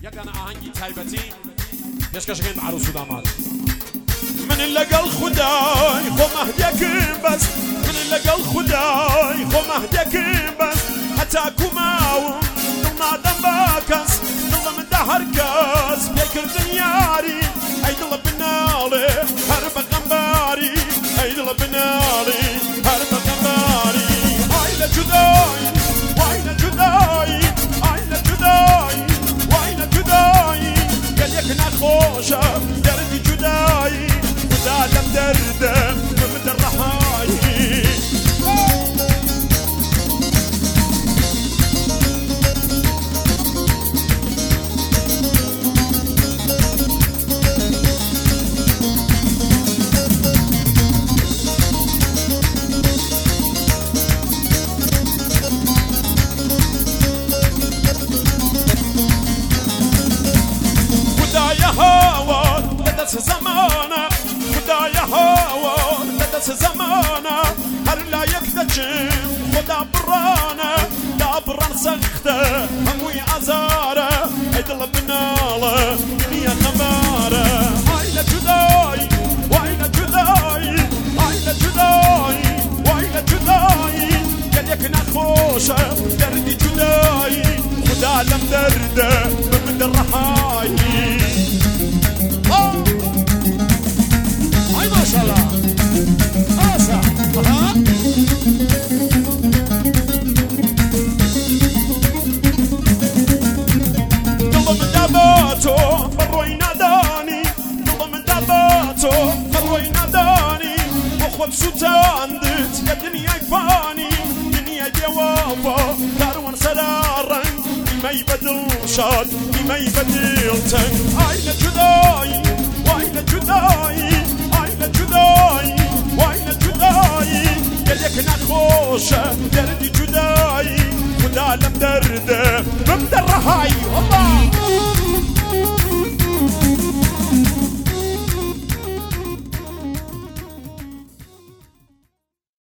یەکانە ئاهەنگی تایبەتی پێشکەشەکەین بە عروس و داماد. من لەگەڵ خودای خۆ مەهدیەکم بەس، من لەگەڵ خودای خۆ مەهدیەکم بەس، هەتاکو ماوم دڵ نادەم بە کەس، دڵمدا هەر کەس پێکردن یاری، ئەی دڵە بناڵێ هەر بە غەمباری، ئەی دڵە بناڵێ هەر بە غەمباری. ئای لە جودایی وای لە جودایی، ئای لە جودایی وای لە جودایی، گەلێک نەخۆشە دەردی جودایی، خدا لەم دەردە بمدە ڕەهایی. زمانه خدای هاوار لدس زمانه هر لایک دچم خدا برانه لا بران سخته هموی عزاره ای دل بناله دنیا خماره. آی لجدایی وای لجدایی، آی لجدایی وای لجدایی، گل یک نخوشه دردی جدایی، خدا لم درده بمد الرحایی. ما شاء الله آسا دڵ من داباتۆ بەڕۆی نادانی، دڵ من داباتۆ بەڕۆی نادانی، بۆ خۆت سووتاندت لە دنیای فانی، دنیای بێوەفا کاروان سەرا ڕەنگ، نیمەی بەدڵ شاد نیمەی بەدڵ تەنگ. ئای لە جودایی وای لە جودایی، جدایی وای جدایی، گلێک نەخۆشە دەردی جودایی، خدا لەم دەردە بمدە ڕەهایی.